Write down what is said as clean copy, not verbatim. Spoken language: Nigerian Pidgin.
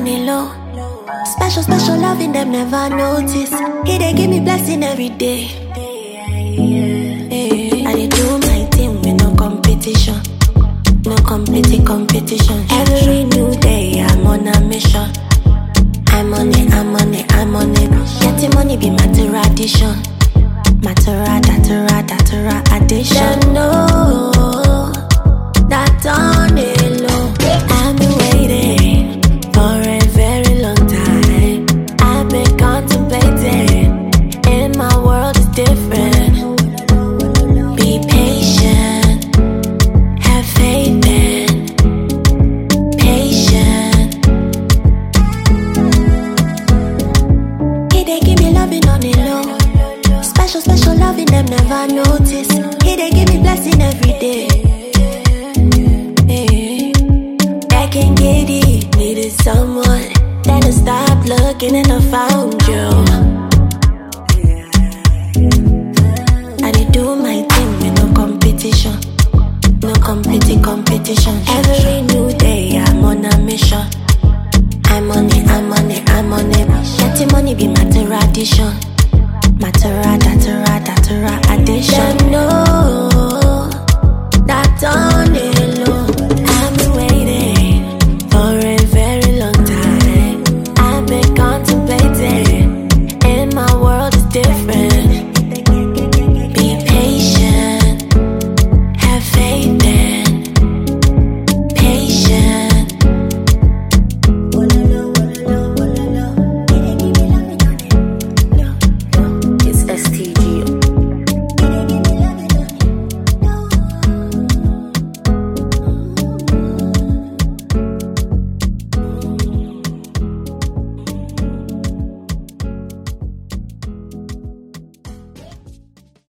on the low. Special, special loving them never notice. He they give me blessing every day. I dey do my thing with no competition. No competition. Every new day I'm on a mission. I'm on it. Getting money be my tradition. Matera addition. Them know that on the low. I've been waiting for a very long time. I've been contemplating. In my world is different. Be patient. Have faith and patient. He they give me loving on the low. Special, special loving them never notice. He they give me blessing every day. Back in giddy, needed someone. Then I stopped looking and I found you. I did do my thing with no competition. No competition. Every new day I'm on a mission. I'm on it. Getting money be my tradition. Matera addition. Them know